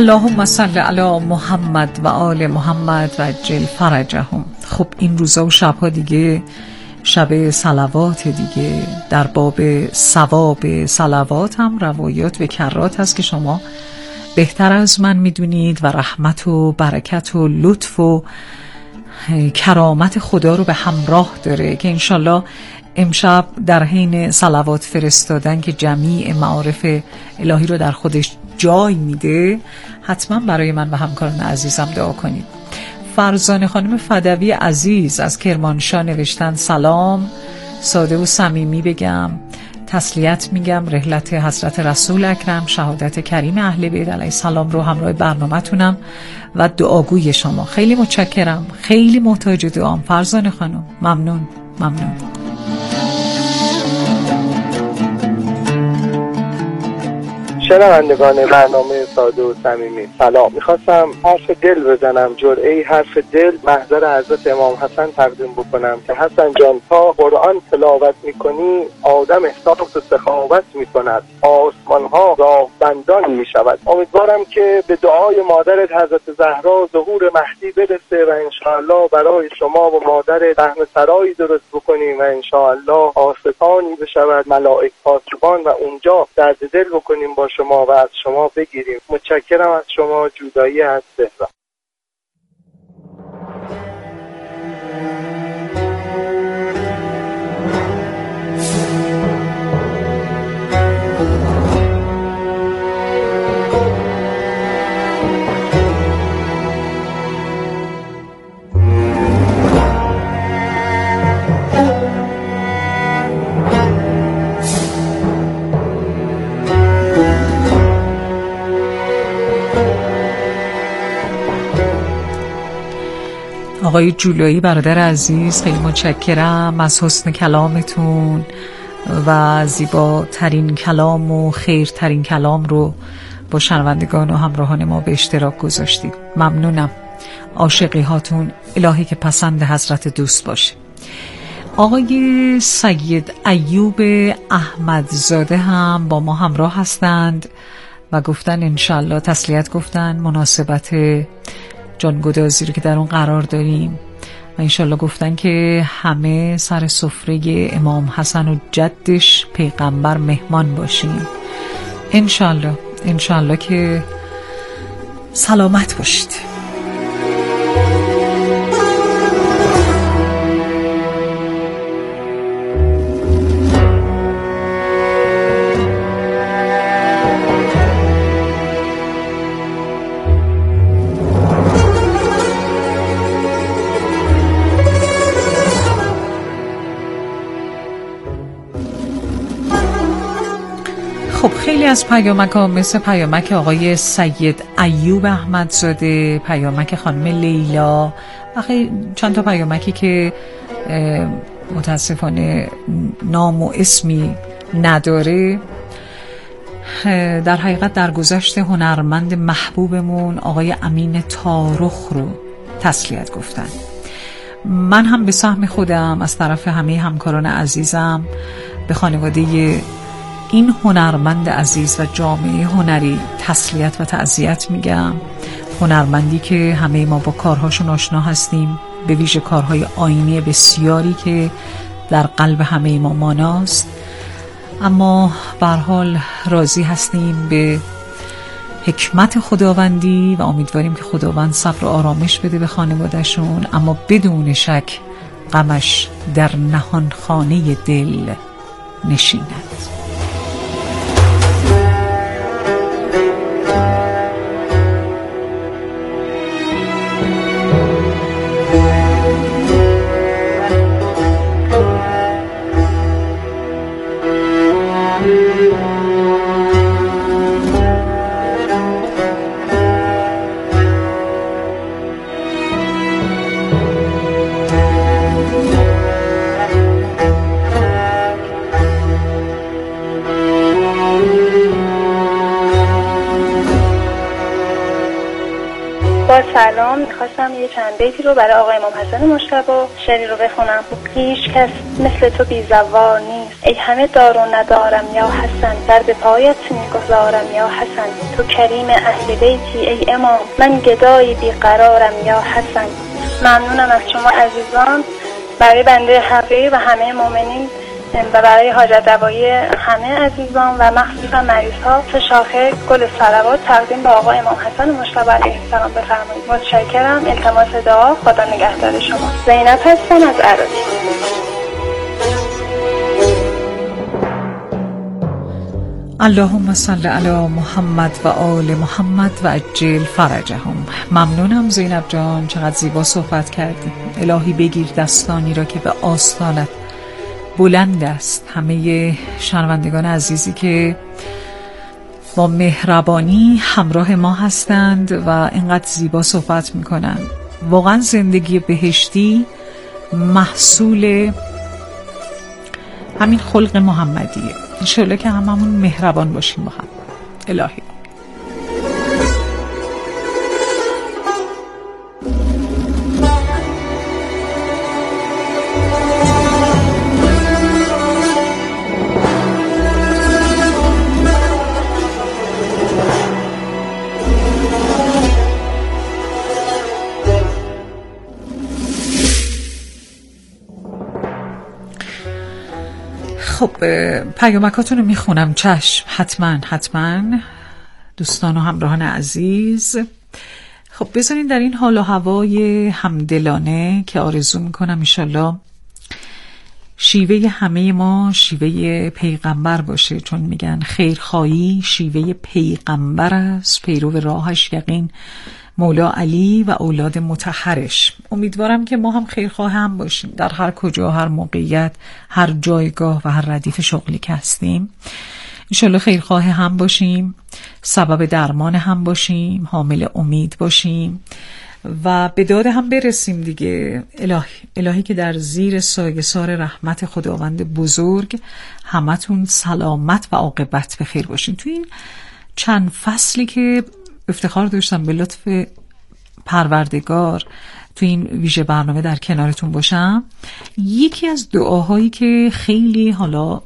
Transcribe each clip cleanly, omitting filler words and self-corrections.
اللهم صل علی محمد و آل محمد و عجل فرجهم. خب این روزا و شبها دیگه شب صلوات دیگه. در باب ثواب صلوات هم روایات و کرات هست که شما بهتر از من میدونید و رحمت و برکت و لطف و کرامت خدا رو به همراه داره که انشالله امشب در حین صلوات فرستادن که جمیع معارف الهی رو در خودش جای میده حتما برای من و همکاران عزیزم دعا کنید. فرزانه خانم فدوی عزیز از کرمانشاه نوشتن سلام، ساده و صمیمی بگم تسلیت میگم رحلت حضرت رسول اکرم شهادت کریم اهل بیت علیه السلام رو همراه برنامه‌تونم و دعاگوی شما. خیلی متشکرم، خیلی محتاج دعام فرزانه خانم. ممنون. شنوندگان برنامه ساده و صمیمی سلام. میخواستم حرف دل بزنم، جرعه حرف دل محضر حضرت امام حسن تقدیم بکنم که حسن جان تا قرآن تلاوت میکنی آدم احساس و سخاوت میکند، آسمان ها راه بندان میشود. امیدوارم که به دعای مادرت حضرت زهرا ظهور مهدی برسه و انشاءالله برای شما و مادرت رحم سرایی درست بکنیم و انشاءالله آستانی بشود ملائک پاسبان و اونجا درد دل بکنیم با شما و از شما بگیریم. متشکرم از شما. جودایی از تهران. آقای جولایی برادر عزیز خیلی متشکرم از حسن کلامتون و زیباترین کلام و خیرترین کلام رو با شنوندگان و همراهان ما به اشتراک گذاشتید. ممنونم. عاشقی هاتون الهی که پسند حضرت دوست باشه. آقای سید ایوب احمدزاده هم با ما همراه هستند و گفتن انشالله تسلیت گفتن مناسبت جانگدازی رو که در اون قرار داریم و انشالله گفتن که همه سر سفره امام حسن و جدش پیغمبر مهمان باشیم. انشالله که سلامت باشید. خب خیلی از پیامک ها مثل پیامک آقای سید ایوب احمدزاده، پیامک خانم لیلا و خیلی چند تا پیامکی که متاسفانه نام و اسمی نداره در حقیقت در گذشت هنرمند محبوبمون آقای امین تارخ رو تسلیت گفتن. من هم به سهم خودم از طرف همه همکاران عزیزم به خانواده این هنرمند عزیز و جامعه هنری تسلیت و تعزیت میگم. هنرمندی که همه ما با کارهاشون آشنا هستیم، به ویژه کارهای آیینی بسیاری که در قلب همه ما ماناست، اما به هر حال راضی هستیم به حکمت خداوندی و امیدواریم که خداوند صبر و آرامش بده به خانوادهشون، اما بدون شک غمش در نهان خانه دل نشیند. سلام، میخواستم یه چند بیتی رو برای آقای امام حسن مجتبی شعری رو بخونم. هیچ کس مثل تو بی‌زوار نیست، ای همه دار و ندارم یا حسن، سر به پایت میگذارم یا حسن. تو کریم اهل بیتی ای امام، من گدای بیقرارم یا حسن. ممنونم از شما عزیزان. برای بنده حقیر و همه مؤمنین و برای حاجت روایی همه عزیزان و مخصوصا مریض ها 3 شاخه گل صلوات تقدیم به آقا امام حسن مجتبی علیه السلام بفرمایید. متشکرم. التماس دعا. خدا نگهدار شما. زینب هستم از عراقی. اللهم صل علی محمد و آل محمد و عجل فرجهم. ممنونم زینب جان، چقدر زیبا صحبت کردی. الهی بگیر دستانی را که به آستانت بلند است. همه شنوندگان عزیزی که با مهربانی همراه ما هستند و اینقدر زیبا صحبت میکنند. واقعا زندگی بهشتی محصول همین خلق محمدیه. انشالله که هممون مهربان باشیم با هم. الهی خب پیامکاتون رو میخونم. چشم، حتما دوستان و همراهان عزیز. خب بذارین در این حال و هوای همدلانه که آرزو میکنم انشالله شیوه همه ما شیوه پیغمبر باشه، چون میگن خیرخواهی شیوه پیغمبر است، پیرو راهش یقین مولا علی و اولاد مطهرش. امیدوارم که ما هم خیرخواه هم باشیم در هر کجا، هر موقعیت، هر جایگاه و هر ردیف شغلی که هستیم. انشالله خیرخواه هم باشیم، سبب درمان هم باشیم، حامل امید باشیم و به داد هم برسیم دیگه. الهی که در زیر سایه‌سار رحمت خداوند بزرگ همتون سلامت و عاقبت به خیر باشین. تو این چند فصلی که افتخار داشتم به لطف پروردگار تو این ویژه برنامه در کنارتون باشم، یکی از دعاهایی که خیلی حالا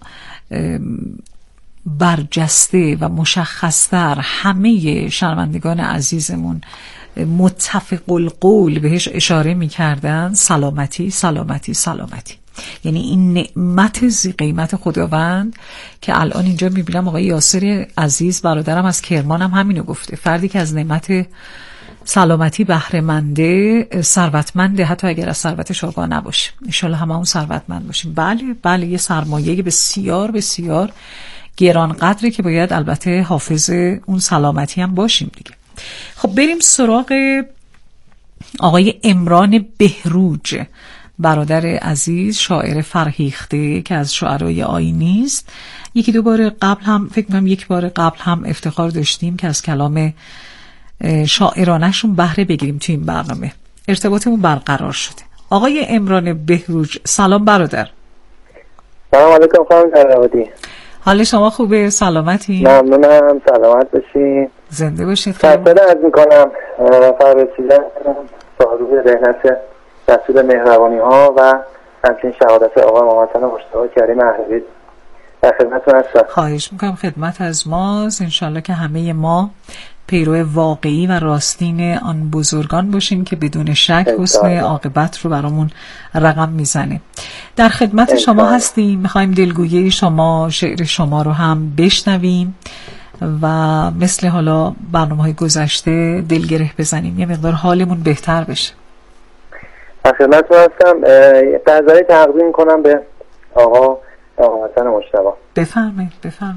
برجسته و مشخصتر همه شنوندگان عزیزمون متفق القول بهش اشاره می‌کردن، سلامتی. یعنی این نعمت زی قیمت خداوند که الان اینجا میبینم آقای یاسر عزیز برادرم از کرمان هم همینو گفته. فردی که از نعمت سلامتی بهره منده ثروتمنده، حتی اگر از ثروتش آگاه نباشه. ان شاءالله هممون ثروتمند باشیم. بله یه سرمایه بسیار بسیار گرانقدره که باید البته حافظ اون سلامتی هم باشیم دیگه. خب بریم سراغ آقای عمران بهروج، برادر عزیز، شاعر فرهیخته که از شاعرای آیینی است. یک بار قبل هم افتخار داشتیم که از کلام شاعرانشون بهره بگیریم تو این برنامه. ارتباطمون برقرار شده. آقای عمران بهروج، سلام برادر. سلام علیکم خانم تراودی. حال شما خوبه؟ سلامتی؟ ممنونم، سلامت باشین. زنده باشید. تشکر از میکنم فرسیدن صاحب رحمت رسول مهربانی ها و همچنین شهادت آقای امام حسن مجتبی کریم اهل بیت در خدمتتون هستم. خواهش میکنم، خدمت از ماست. انشالله که همه ما پیرو واقعی و راستین آن بزرگان باشیم که بدون شک حسن عاقبت رو برامون رقم میزنه. در خدمت شما هستیم، میخوایم دلگویی شما، شعر شما رو هم بشنویم و مثل حالا برنامه‌های گذشته دلگره بزنیم، یه مقدار حالمون بهتر بشه. در خدمتتون هستم. غزلی تقدیم کنم به آقا حسن مجتبی. بفرمایید.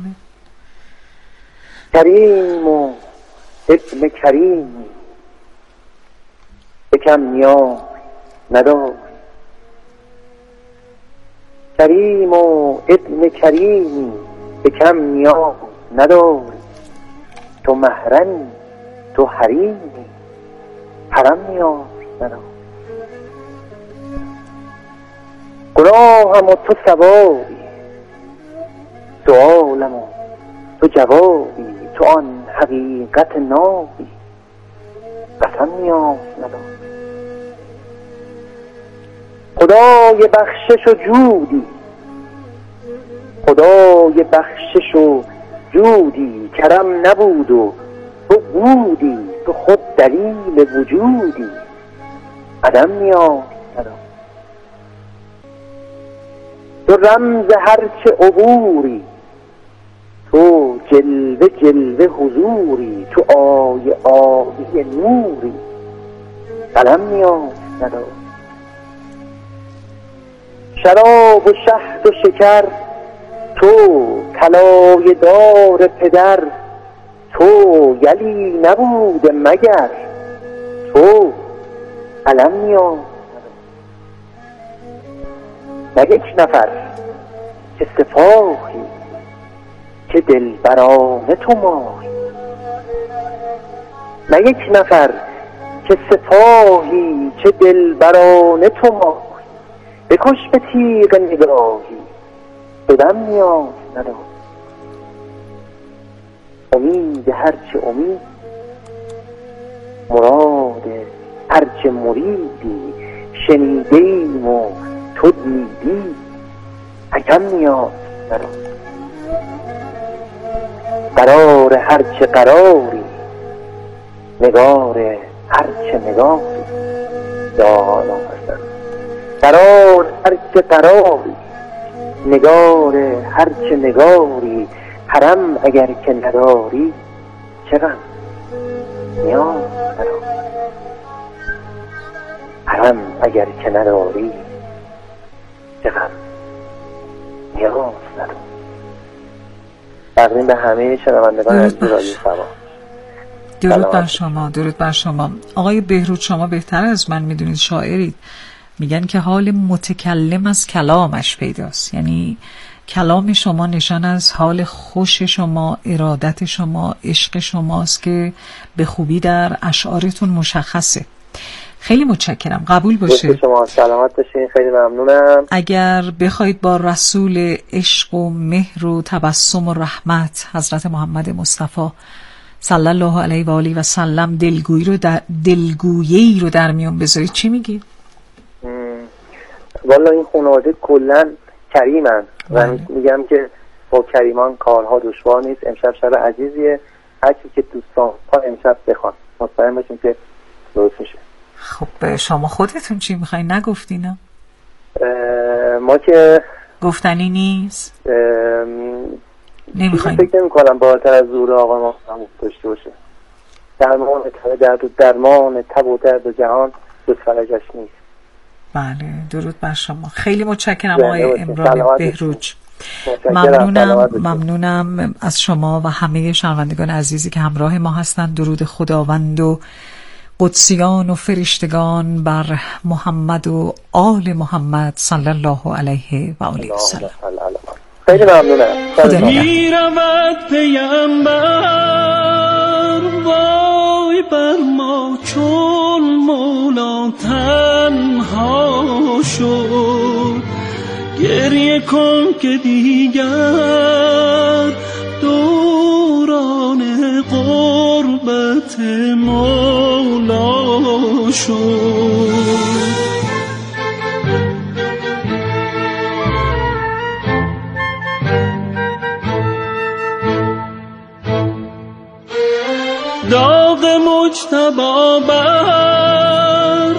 کریم و ابن کریم به کم نیاز ندار، کریم و ابن کریم به کم نیاز ندار، تو محرمی تو حریمی حرم نیاز ندار، گناهم و تو ثوابی، سؤالم و تو جوابی، تو آن حقیقت نابی قسم نیاز ندار، خدای بخشش و جودی خدای بخشش و جودی، کرم نبود و تو بودی، تو خود دلیل وجودی، عدم نیاز ندارم. تو رمز هرچه عبوری، تو جلوه جلوه حضوری، تو آیه آیه نوری، قلم نیاز ندارم. شراب و شهد و شکر تو، طلایه دار پدر تو، یلی نبوده مگر تو، قلم نیاز ندارم. یک نفر که سپاهی، که دلبرانه تو ماهی، نه یک نفر که سپاهی، که دلبرانه تو ماهی، بکش به تیغ نگاهی، بدم نیاز ندارم. امید هرچه امید، مراد هرچه مریدی، شنیدیم و تو دیدی، حکم نیاز ندارم. قرار هرچه قراری، نگار هرچه نگاری، دانا هستن. قرار هرچه قراری، نگار هرچه نگاری، حرم اگر که نداری، چه غم نیاز ندارم. حرم اگر که نداری، چه غم نیاز ندارم. تقدیم به همه شنوندگان عزیز رادیو سبا. درود بر شما، درود بر شما. آقای بهروج، شما بهتر از من میدونید، شاعرید. میگن که حال متکلم از کلامش پیداست. یعنی کلام شما نشان از حال خوش شما، ارادت شما، عشق شماست که به خوبی در اشعارتون مشخصه. خیلی متشکرم، قبول باشه. شما سلامت باشین، خیلی ممنونم. اگر بخواید با رسول عشق و مهر و تبسم و رحمت حضرت محمد مصطفی صلی الله علیه و آله و سلم دلگویی رو در میون بذارید، چی میگی؟ والا این خانواده کلن کریمن و میگم که با کریمان کارها دشوار نیست. امشب شب عزیزیه، هرچی که دوستان ها امشب بخوان مطمئن باشیم که درست میشه. خب شما خودتون چی میخواین؟ نگفتین؟ ما که گفتنی نیست، نمیخواین. فکر نمی کنم بالاتر از زور آقا ما داشته باشه. درمان درد و درمان تب و درد و جهان جز فرجش نیست. بله، درود بر شما. خیلی متشکرم آقای امران بهروج. ممنونم از شما و همه شنوندگان عزیزی که همراه ما هستند. درود خداوند و قدسیان و فرشتگان بر محمد و آل محمد صلی الله علیه و آله و سلم. خیلی ممنونم. میرود پیامبر، وای بر ما چون مولا تنها شد. گریه کن که دیگر دوران قربت مولا شد. داغ مجتبی بر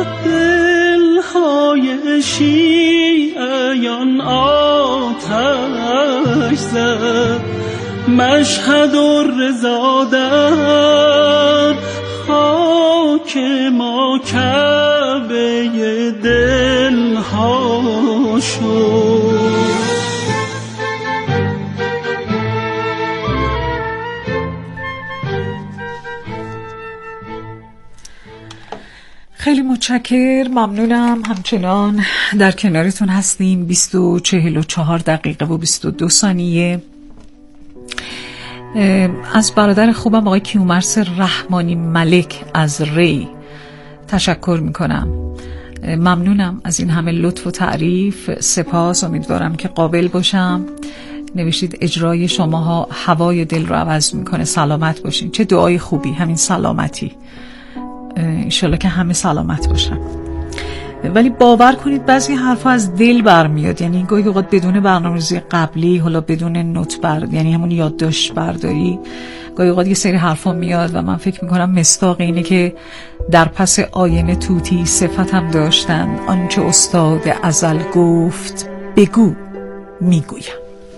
دلهای شیعیان آتش زد. مشهد و رضا در خاک ما کعبه دلها شد. خیلی متشکر، ممنونم. همچنان در کنارتون هستیم. 20:44 دقیقه و 22 ثانیه. از برادر خوبم آقای کیومرث رحمانی ملک از ری تشکر میکنم. ممنونم از این همه لطف و تعریف، سپاس. امیدوارم که قابل باشم. نوشتید اجرای شماها هوای دل رو عوض میکنه. سلامت باشین. چه دعای خوبی، همین سلامتی. انشالله که همه سلامت باشن. ولی باور کنید بعضی حرفا از دل برمیاد. یعنی گاهی اوقات بدون برنامه‌ریزی قبلی، حالا بدون نوت یعنی همون یادداشت برداری، گاهی اوقات یه سری حرفا میاد و من فکر میکنم مصداق اینه که در پس آینه طوطی صفتم داشتن، آنچه استاد ازل گفت بگو میگویم.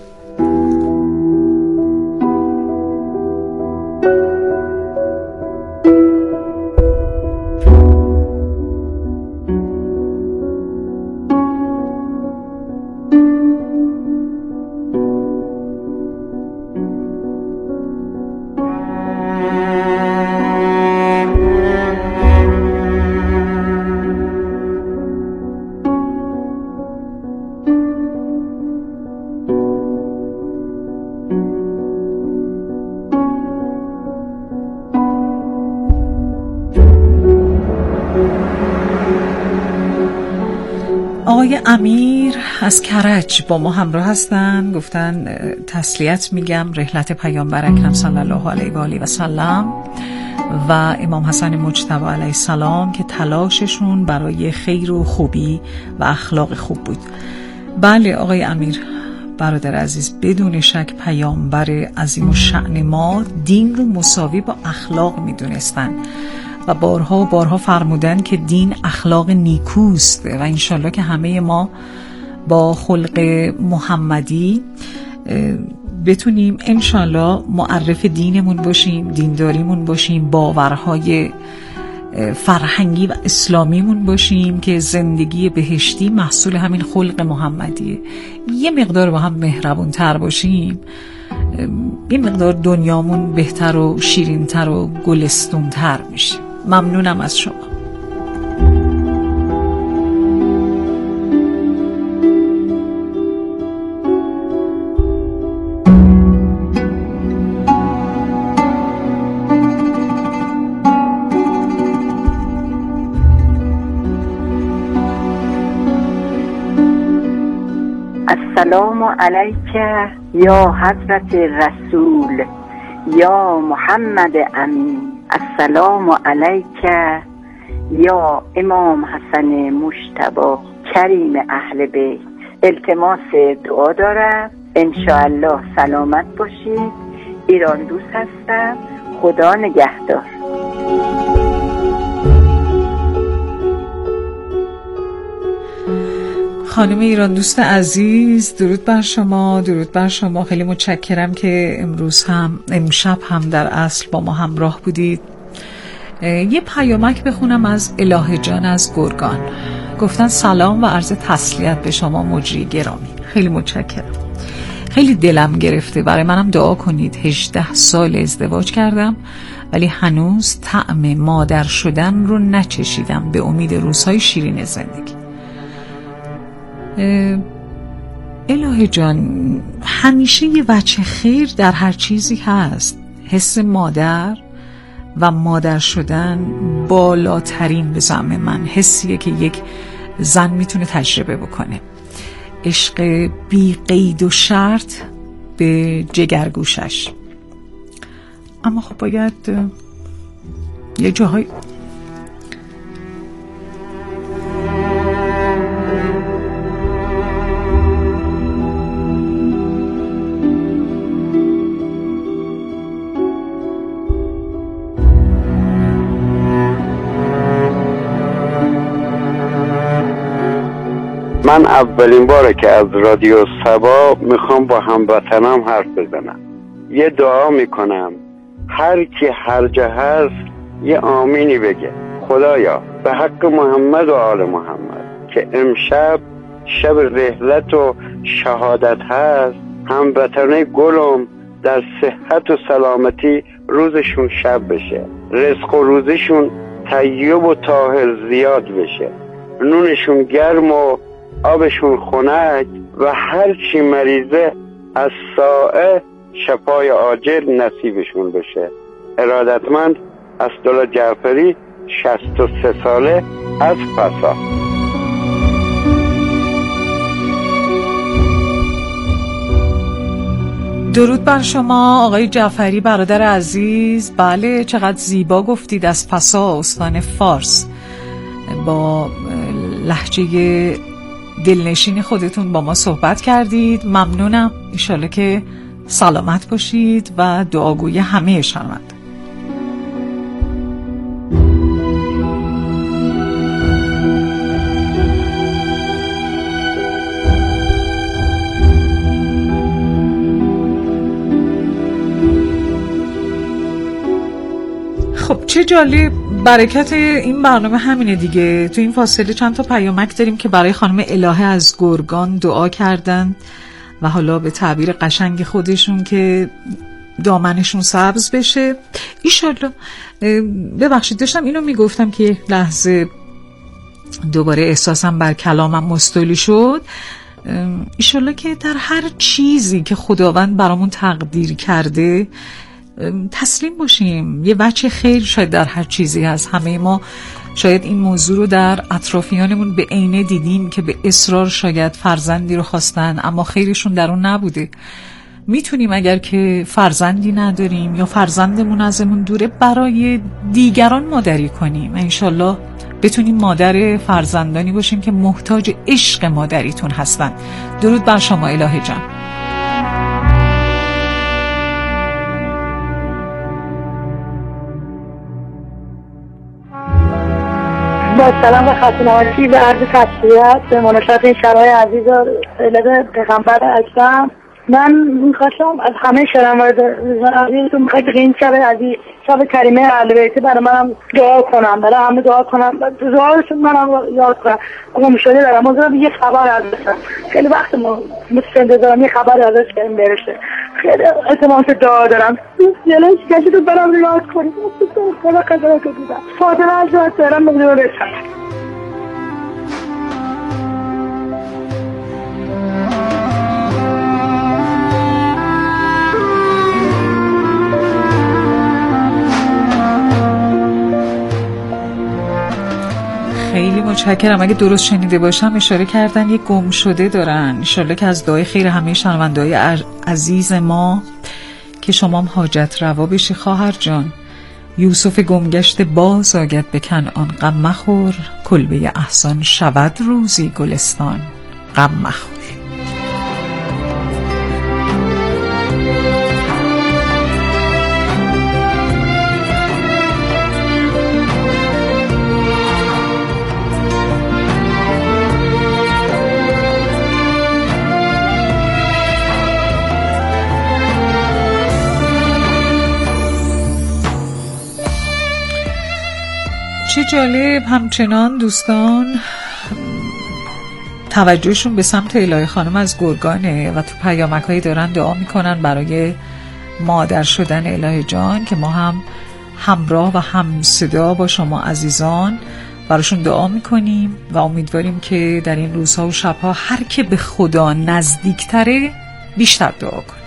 آقای امیر از کرج با ما همراه هستن. گفتن تسلیت میگم رحلت پیامبر اکرم صلی الله علیه و آله و سلم و امام حسن مجتبی علیه السلام که تلاششون برای خیر و خوبی و اخلاق خوب بود. بله آقای امیر برادر عزیز، بدون شک پیامبر عظیم الشأن ما دین رو مساوی با اخلاق میدونستن و بارها و بارها فرمودن که دین اخلاق نیکوست و انشالله که همه ما با خلق محمدی بتونیم انشالله معرف دینمون باشیم، دینداریمون باشیم، باورهای فرهنگی و اسلامیمون باشیم که زندگی بهشتی محصول همین خلق محمدیه. یه مقدار با هم مهربون تر باشیم، یه مقدار دنیامون بهتر و شیرینتر و گلستون تر میشه. ممنونم از شما. السلام علیک یا حضرت رسول یا محمد امین. السلام علیک یا امام حسن مجتبی کریم اهل بیت. التماس دعا دارم، انشاءالله سلامت باشید. ایران دوست هستم، خدا نگهدار. خانم ایران دوست عزیز، درود بر شما، درود بر شما. خیلی متشکرم که امشب هم در اصل با ما همراه بودید. یه پیامک بخونم از الهه جان از گرگان. گفتن سلام و عرض تسلیت به شما مجری گرامی. خیلی متشکرم. خیلی دلم گرفته، برای منم دعا کنید. 18 سال ازدواج کردم ولی هنوز طعم مادر شدن رو نچشیدم. به امید روزهای شیرین زندگی. الهه جان، همیشه یه وجه خیر در هر چیزی هست. حس مادر و مادر شدن بالاترین به زعم من حسیه که یک زن میتونه تجربه بکنه. عشق بی قید و شرط به جگرگوشش. اما خب باید یه جاهای من اولین باره که از رادیو سبا میخوام با هموطنام حرف بزنم. یه دعا میکنم هر کی هر جا هست یه آمینی بگه. خدایا به حق محمد و آل محمد که امشب شب رحلت و شهادت هست، هموطنای گلم در صحت و سلامتی روزشون شب بشه، رزق و روزشون طیب و طاهر زیاد بشه، نونشون گرم و آبشون خنک و هر چی مریضه از سائه شفای عاجل نصیبشون بشه. ارادتمند اسدالله جعفری، 63 ساله از فسا. درود بر شما آقای جعفری برادر عزیز. بله چقدر زیبا گفتید. از فسا، استان فارس، با لهجه دلنشین خودتون با ما صحبت کردید. ممنونم. انشالله که سلامت باشید و دعاگوی همه شنوندگان. خب چه جالب، برکت این برنامه همینه دیگه. تو این فاصله چند تا پیامک داریم که برای خانم الهه از گرگان دعا کردن و حالا به تعبیر قشنگ خودشون که دامنشون سبز بشه ایشالله. ببخشید داشتم اینو میگفتم که یک لحظه دوباره احساسم بر کلامم مستولی شد. ایشالله که در هر چیزی که خداوند برامون تقدیر کرده تسلیم باشیم. یه وجه خیر شاید در هر چیزی هست. همه ما شاید این موضوع رو در اطرافیانمون به عینه دیدیم که به اصرار شاید فرزندی رو خواستن اما خیرشون در اون نبوده. میتونیم اگر که فرزندی نداریم یا فرزندمون ازمون دوره برای دیگران مادری کنیم. انشالله بتونیم مادر فرزندانی باشیم که محتاج عشق مادریتون هستن. درود بر شما الهه جان. با سلام و خدماتی و عرض تسلیت به مناسبت این شب‌های عزیز و خیلت پیغمبر اکرم. من میخواستم از همه شنوندگان عزیزتون میخواید که این شب عزیز، شب کریمه اهل بیت، برای منم دعا کنم، برای همه دعا کنم، دعایشون منم یاد کنم. گم شده دارم، منظورم یه خبر ازشم. خیلی وقت مستنده دارم یه خبر ازش کنیم برسه. خیلی اعتماد دعا دارم. جلوش کشید و برام یاد کنیم. خدا قدرت رو دیدم. فاطمه از جهت دارم مجموع رسم. خیلی متشکرم. اگه درست شنیده باشم اشاره کردن یک گم شده دارن. انشالله که از دعای خیر همه شنونده‌های عزیز ما که شما هم حاجت روا بشی خواهر جان. یوسف گمگشت باز آید به کنعان، غم مخور، کلبه احسان شود روزی گلستان، غم مخور. چه جالب، همچنان دوستان توجهشون به سمت الهه خانم از گرگانه و تو پیامک‌هایی دارن دعا میکنن برای مادر شدن الهه جان که ما هم همراه و هم صدا با شما عزیزان براشون دعا میکنیم و امیدواریم که در این روزها و شبها هر که به خدا نزدیکتره بیشتر دعا کنه.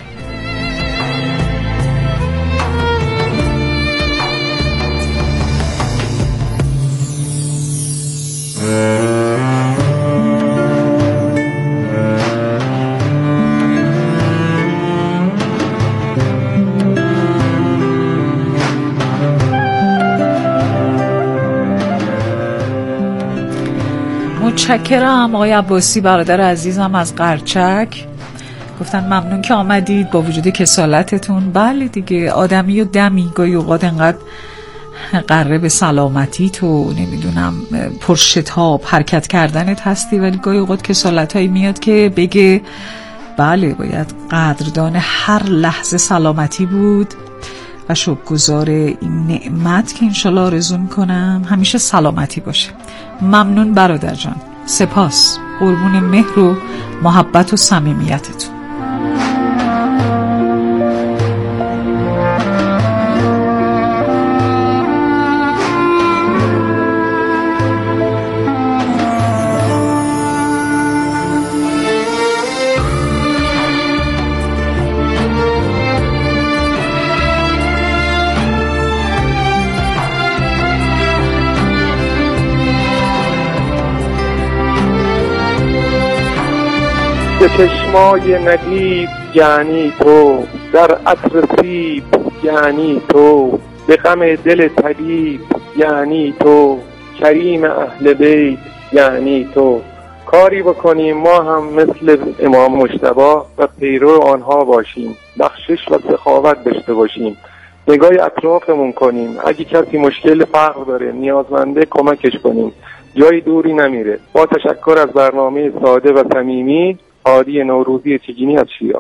متشکرم آقای عباسی برادر عزیزم از قرچک. گفتن ممنون که آمدید با وجود کسالتتون. بله دیگه، آدمی و دمی گاهی اوقات انقدر قره به سلامتی تو نمیدونم پرشتاب حرکت کردنت هستی، ولی گاهی اوقات کسالتایی میاد که بگه بله باید قدردان هر لحظه سلامتی بود و شکرگزار این نعمت که انشالله آرزو میکنم همیشه سلامتی باشه. ممنون برادر جان، سپاس، قربون مهر و محبت و صمیمیتتون. به چشمای ندیب یعنی تو، در عطر سیب یعنی تو، به غم دل طبیب یعنی تو، کریم اهل بیت یعنی تو کاری بکنیم ما هم مثل امام مجتبی و پیرو آنها باشیم، بخشش و سخاوت داشته باشیم، نگاه اطرافمون کنیم، اگه کسی مشکل فقر داره نیازمنده کمکش کنیم، جای دوری نمیره. با تشکر از برنامه ساده و صمیمی، هادی نوروزی چگینی از شیراز.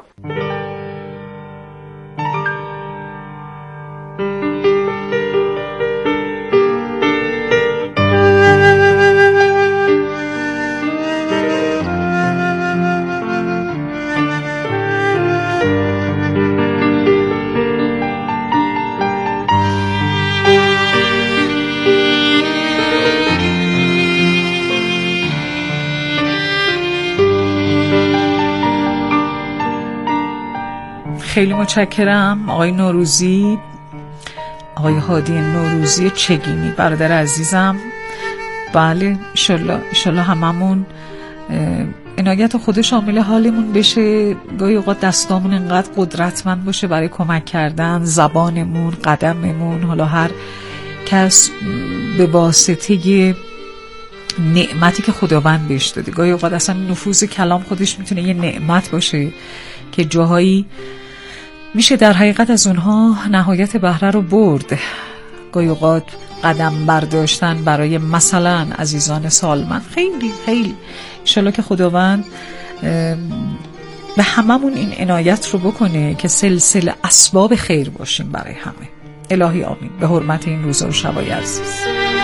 خیلی متشکرم آقای نوروزی، آقای هادی نوروزی چگینی، برادر عزیزم. بله انشالله هممون عنایت خدا شامل حالمون بشه. گاهی اوقات دستامون انقدر قدرتمند باشه برای کمک کردن، زبانمون، قدممون، حالا هر کس به واسطه نعمتی که خداوند بهش داده. گاهی اوقات اصلا نفوذ کلام خودش میتونه یه نعمت باشه که جاهایی میشه در حقیقت از اونها نهایت بهره رو برد. گاهی اوقات قدم برداشتن برای مثلا عزیزان سالمند خیلی خیلی انشالله که خداوند به هممون این عنایت رو بکنه که سلسله اسباب خیر باشیم برای همه. الهی آمین. به حرمت این روزا و شبای عزیز.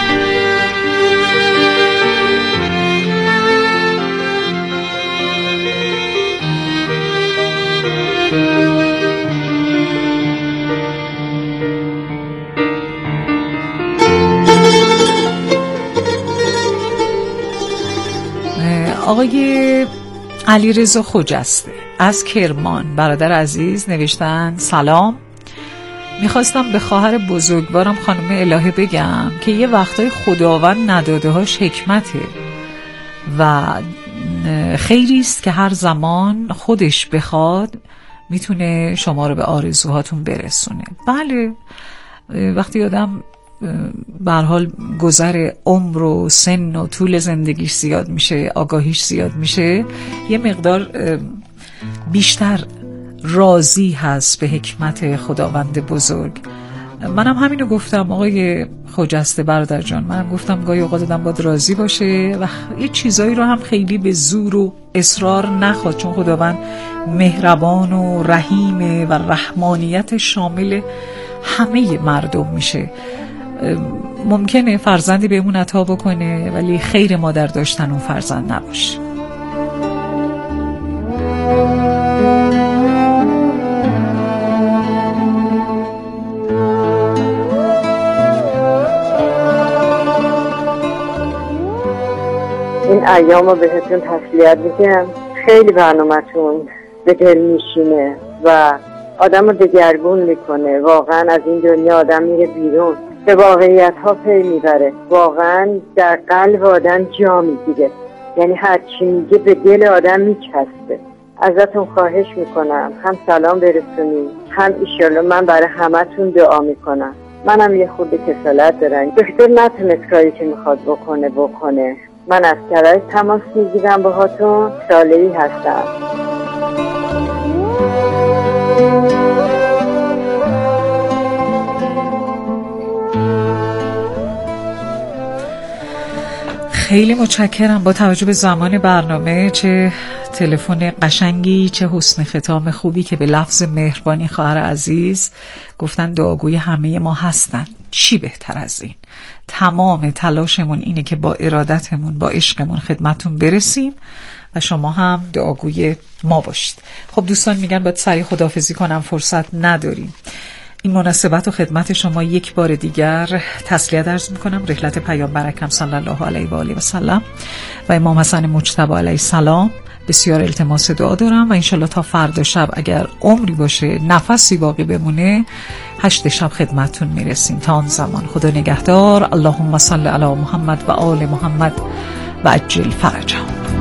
آقای علیرضا خجسته از کرمان، برادر عزیز، نوشتن سلام، میخواستم به خواهر بزرگوارم خانم الهه بگم که یه وقتای خداوند نداده هاش حکمته و خیریست که هر زمان خودش بخواد میتونه شما رو به آرزوهاتون برسونه. بله، وقتی آدم به هر حال گذر عمر و سن و طول زندگیش زیاد میشه، آگاهیش زیاد میشه، یه مقدار بیشتر راضی هست به حکمت خداوند بزرگ. منم همینو گفتم آقای خجسته برادر جان، منم گفتم گاهی اوقات آدم باید راضی باشه و یه چیزایی رو هم خیلی به زور و اصرار نخواد، چون خداوند مهربان و رحیمه و رحمانیت شامل همه مردم میشه. ممکنه فرزندی بهمون عطا بکنه ولی خیر مادر داشتن اون فرزند نباشه. این ایام رو بهتون تسلیت میگم. خیلی برنامه‌تون به دل میشینه و آدم رو دگرگون میکنه. واقعا از این دنیا آدم میره بیرون، به واقعیت ها پی میبره، واقعا در قلب آدم جا میگیره، یعنی هر چی میگه به دل آدم میچسبه. ازتون خواهش میکنم هم سلام برسونید، هم ایشالله من برای همتون دعا میکنم. منم یه خورده کسالت دارم، دکتر نتونست کاری که میخواد بکنه. من از کرج تماس میگیرم باهاتون، صالحی هستم. خیلی متشکرم. با توجه به زمان برنامه، چه تلفن قشنگی، چه حسن ختام خوبی که به لفظ مهربانی خواهر عزیز گفتن دعاگوی همه ما هستن. چی بهتر از این؟ تمام تلاشمون اینه که با ارادتمون، با عشقمون خدمتون برسیم و شما هم دعاگوی ما باشید. خب دوستان میگن باید سریع خداحافظی کنم، فرصت نداریم. این مناسبت و خدمت شما یک بار دیگر تسلیت عرض میکنم. رحلت پیامبر اکرم صلی الله علیه و آله و سلم و امام حسن مجتبی علیه السلام بسیار التماس دعا دارم و انشالله تا فردا شب اگر عمری باشه، نفسی باقی بمونه، 8 شب خدمتتون میرسیم. تا آن زمان خدا نگهدار. اللهم صل علی محمد و آل محمد و عجل فرجهم.